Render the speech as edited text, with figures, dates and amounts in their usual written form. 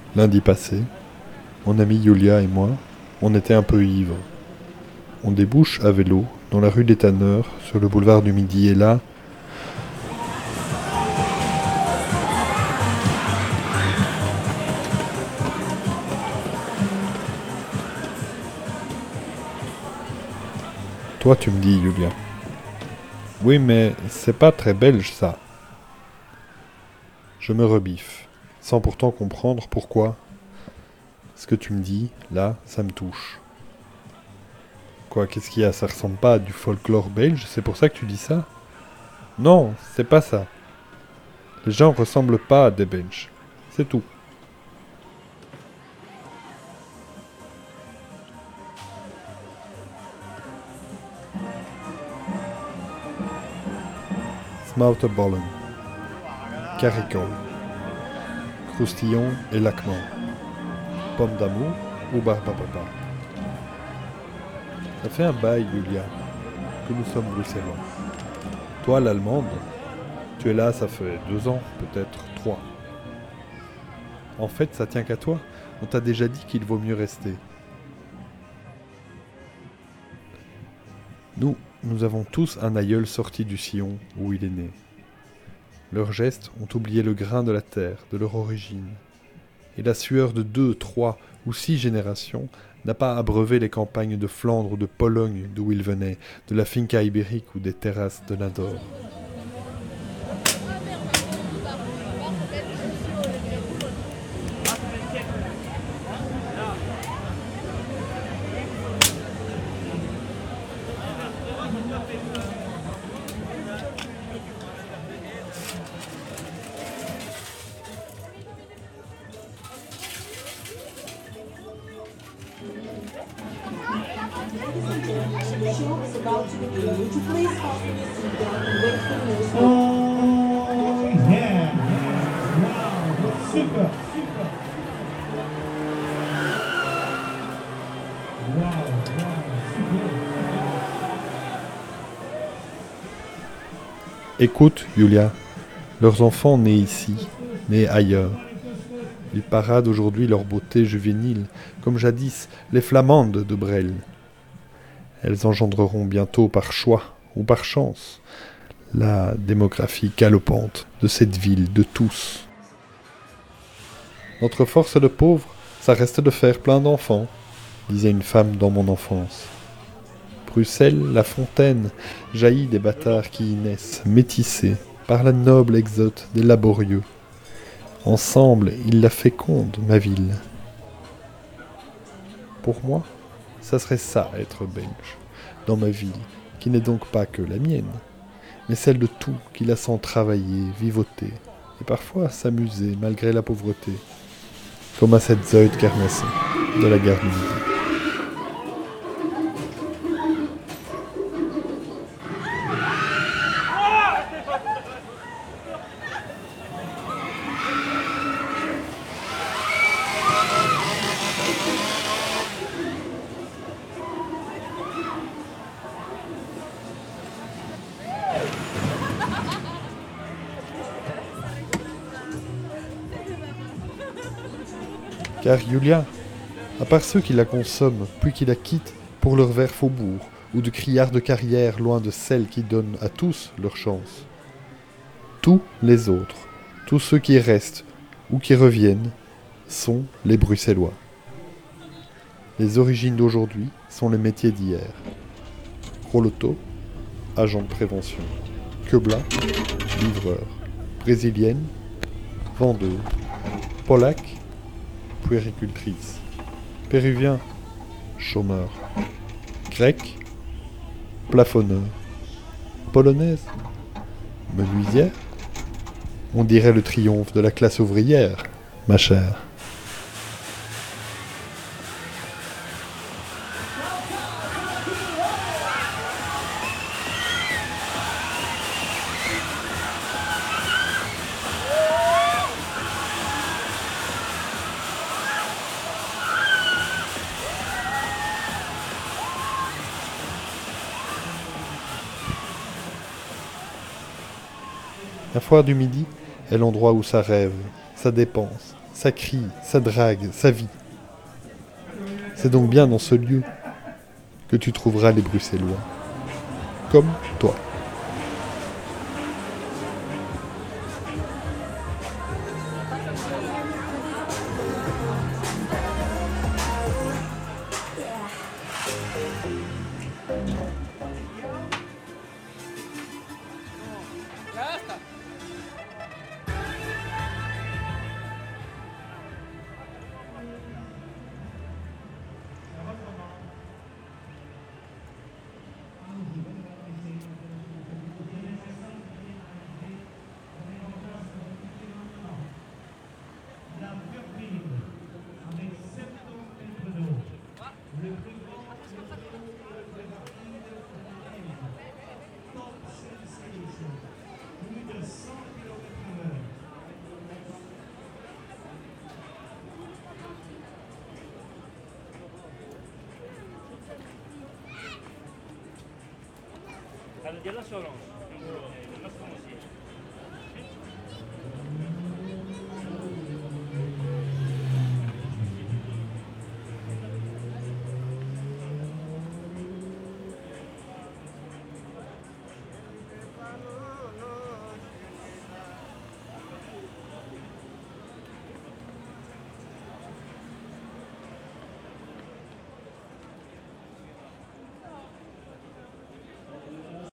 Lundi passé, mon amie Yulia et moi, on était un peu ivres. On débouche à vélo dans la rue des Tanneurs, sur le boulevard du Midi, et là, toi tu me dis, Yulia. Oui, mais c'est pas très belge ça. Je me rebiffe, sans pourtant comprendre pourquoi. Ce que tu me dis, là, ça me touche. Quoi, qu'est-ce qu'il y a? Ça ressemble pas à du folklore belge, c'est pour ça que tu dis ça? Non, c'est pas ça. Les gens ressemblent pas à des Belges. C'est tout. Smouterbollen, Caricole, Croustillon et Lacmont, Pomme d'amour ou Barbapapa. Ça fait un bail, Julia, que nous sommes bruxellois. Toi, l'allemande, tu es là, ça fait 2 ans, peut-être 3. En fait, ça tient qu'à toi. On t'a déjà dit qu'il vaut mieux rester. Nous avons tous un aïeul sorti du sillon où il est né. Leurs gestes ont oublié le grain de la terre, de leur origine. Et la sueur de 2, 3 ou 6 générations n'a pas abreuvé les campagnes de Flandre ou de Pologne d'où ils venaient, de la finca ibérique ou des terrasses de Nador. The show is about to begin. Would you please fasten your seatbelt and wait for the news? Oh, yeah. Wow, super. Écoute, Julia, leurs enfants nés ici, nés ailleurs. Ils paradent aujourd'hui leur beauté juvénile, comme jadis les flamandes de Brel. Elles engendreront bientôt par choix ou par chance la démographie galopante de cette ville de tous. Notre force de pauvres, ça reste de faire plein d'enfants, disait une femme dans mon enfance. Bruxelles, la fontaine, jaillit des bâtards qui y naissent, métissés, par la noble exote des laborieux. Ensemble, ils la fécondent, ma ville. Pour moi, ça serait ça, être belge, dans ma ville, qui n'est donc pas que la mienne, mais celle de tout qui la sent travailler, vivoter, et parfois s'amuser malgré la pauvreté, comme à cette Zoïde carnassée de la gare du Midi. Car Julia, à part ceux qui la consomment, puis qui la quittent pour leur vert faubourg, ou de criardes carrières loin de celles qui donnent à tous leur chance, tous les autres, tous ceux qui restent ou qui reviennent, sont les Bruxellois. Les origines d'aujourd'hui sont les métiers d'hier. Gros loto, agent de prévention. Quebla, livreur. Brésilienne, vendeuse. Polac, puéricultrice. Péruvien, chômeur. Grec, plafonneur. Polonaise, menuisière. On dirait le triomphe de la classe ouvrière, ma chère. La foire du Midi est l'endroit où ça rêve, ça dépense, ça crie, ça drague, ça vit. C'est donc bien dans ce lieu que tu trouveras les Bruxellois. Comme toi. Allez, là sur l'ange.